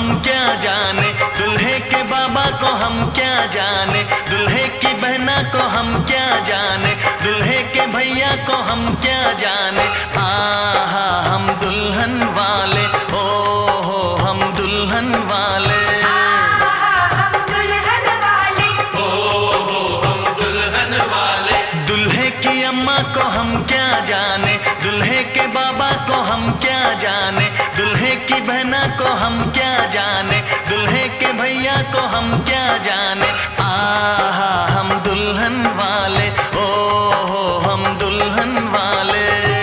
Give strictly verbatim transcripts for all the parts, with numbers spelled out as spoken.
हम क्या जाने, दूल्हे के बाबा को हम क्या जाने, दूल्हे की बहना को हम क्या जाने, दूल्हे के भैया को हम क्या जाने। आहा हम दुल्हन वाले, ओ हो हम दुल्हन वाले, अम्मा को हम क्या जाने, दूल्हे के बाबा को हम क्या जाने, दूल्हे की बहना को हम क्या जाने, दूल्हे के भैया को हम क्या जाने। आहा हम दुल्हन वाले, ओ हो हम दुल्हन वाले।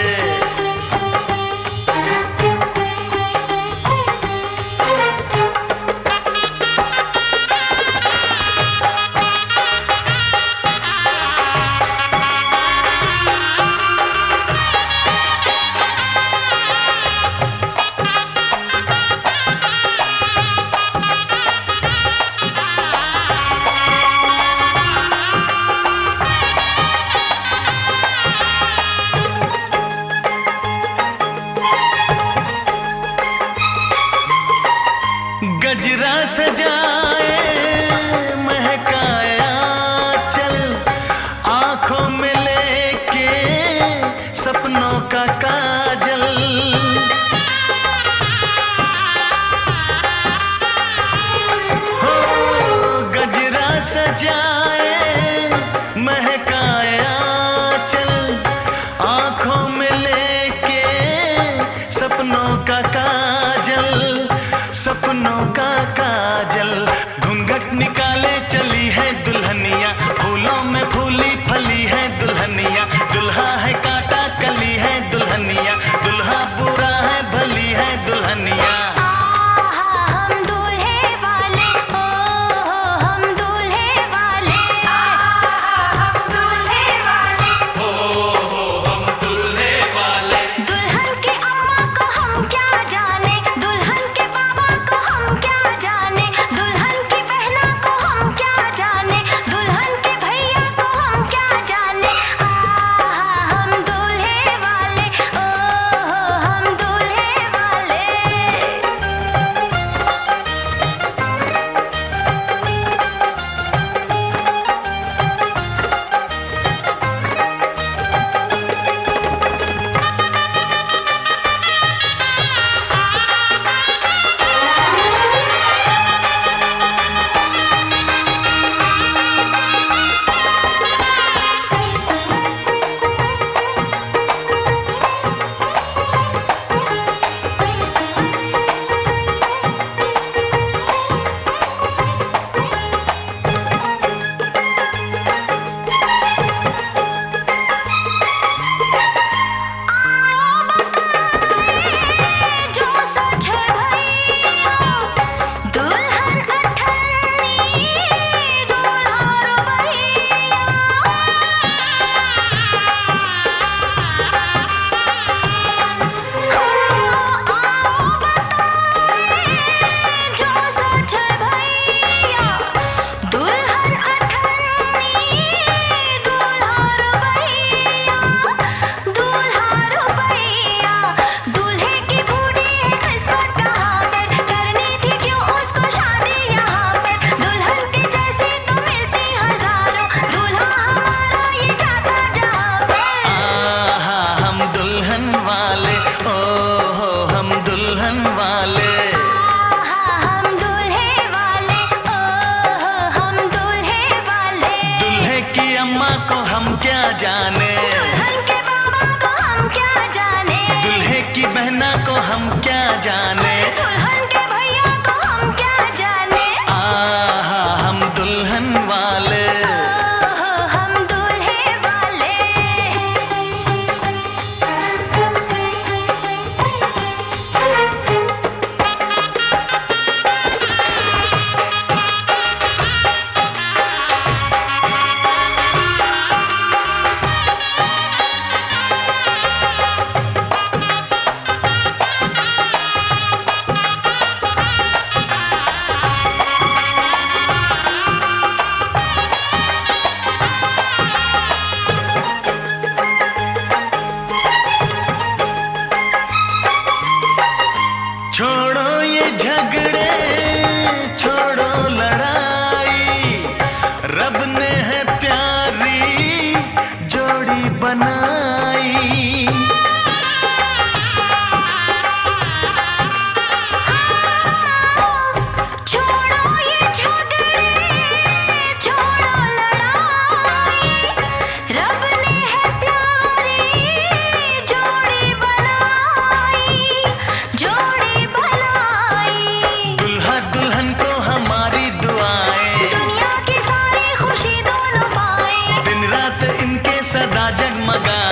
गजरा सजाए महकाया चल, आंखों में लेके सपनों का काजल, हो गजरा सजाए महकाया चल, आंखों में लेके सपनों का काजल, सपनों का काजल। घूंघट निकाले चली है दुल्हनिया, फूलों में फूली फली है दुल्हनिया, दुल्हा है काटा कली है दुल्हनिया, दुल्हा बुरा है भली है दुल्हनिया। दुल्हन के अम्मा को हम क्या जाने, दुल्हन के बाबा को हम क्या डगमगा